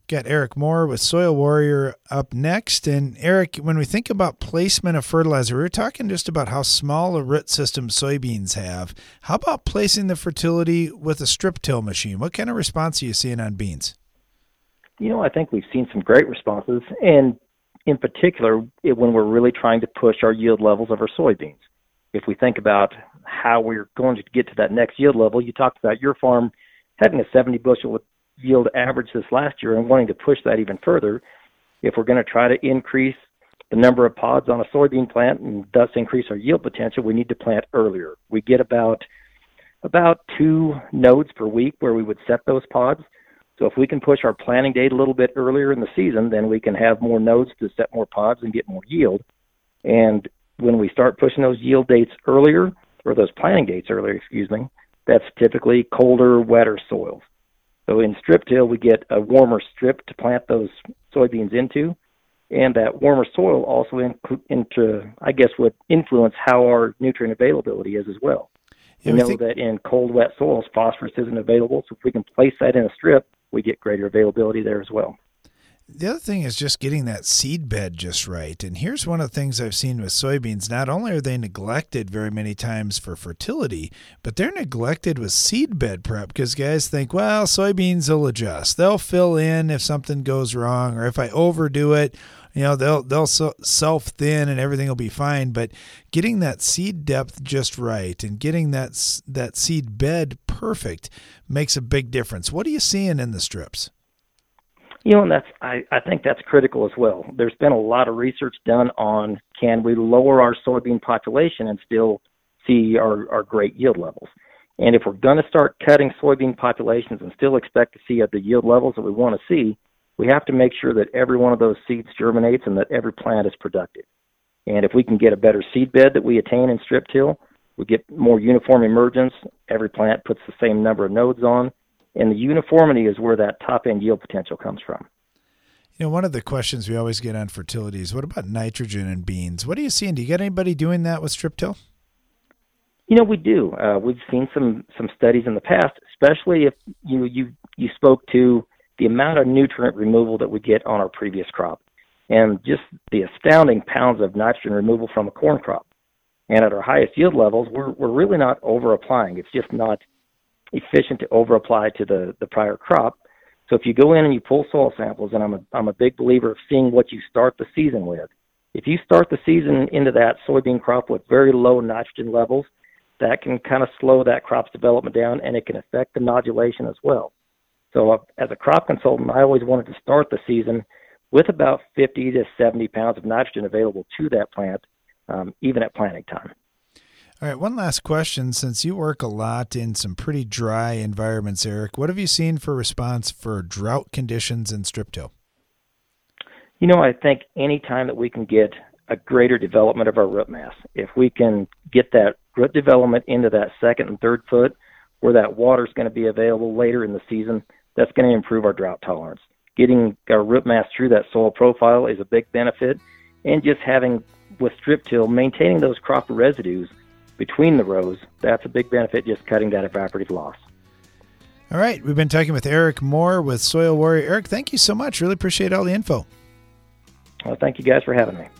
Got Eric Moore with Soil Warrior up next. And Eric, when we think about placement of fertilizer, we were talking just about how small a root system soybeans have. How about placing the fertility with a strip till machine? What kind of response are you seeing on beans? I think we've seen some great responses, and in particular, when we're really trying to push our yield levels of our soybeans. If we think about how we're going to get to that next yield level, you talked about your farm having a 70 bushel yield average this last year and wanting to push that even further. If we're going to try to increase the number of pods on a soybean plant and thus increase our yield potential, we need to plant earlier. We get about 2 nodes per week where we would set those pods. So if we can push our planting date a little bit earlier in the season, then we can have more nodes to set more pods and get more yield. And when we start pushing those yield dates earlier, or those planting dates earlier, that's typically colder, wetter soils. So in strip till, we get a warmer strip to plant those soybeans into, and that warmer soil also would influence how our nutrient availability is as well. We know that in cold, wet soils, phosphorus isn't available, so if we can place that in a strip, we get greater availability there as well. The other thing is just getting that seed bed just right. And here's one of the things I've seen with soybeans. Not only are they neglected very many times for fertility, but they're neglected with seed bed prep because guys think, well, soybeans will adjust. They'll fill in if something goes wrong, or if I overdo it, they'll self-thin and everything will be fine. But getting that seed depth just right and getting that seed bed perfect makes a big difference. What are you seeing in the strips? And I think that's critical as well. There's been a lot of research done on can we lower our soybean population and still see our great yield levels. And if we're going to start cutting soybean populations and still expect to see at the yield levels that we want to see, we have to make sure that every one of those seeds germinates and that every plant is productive. And if we can get a better seed bed that we attain in strip till, we get more uniform emergence. Every plant puts the same number of nodes on. And the uniformity is where that top-end yield potential comes from. One of the questions we always get on fertility is, what about nitrogen in beans? What are you seeing? Do you get anybody doing that with strip till? We do. We've seen some studies in the past, especially if you spoke to the amount of nutrient removal that we get on our previous crop and just the astounding pounds of nitrogen removal from a corn crop. And at our highest yield levels, we're really not over-applying. It's just not efficient to over-apply to the prior crop. So if you go in and you pull soil samples, and I'm a big believer of seeing what you start the season with. If you start the season into that soybean crop with very low nitrogen levels, that can kind of slow that crop's development down, and it can affect the nodulation as well. So as a crop consultant, I always wanted to start the season with about 50 to 70 pounds of nitrogen available to that plant, even at planting time. All right, one last question. Since you work a lot in some pretty dry environments, Eric, what have you seen for response for drought conditions in strip till? I think any time that we can get a greater development of our root mass, if we can get that root development into that second and third foot where that water is going to be available later in the season, that's going to improve our drought tolerance. Getting our root mass through that soil profile is a big benefit, and just having, with strip till, maintaining those crop residues between the rows, that's a big benefit, just cutting that evaporative loss. All right, we've been talking with Eric Moore with Soil Warrior. Eric, thank you so much. Really appreciate all the info. Well, thank you guys for having me.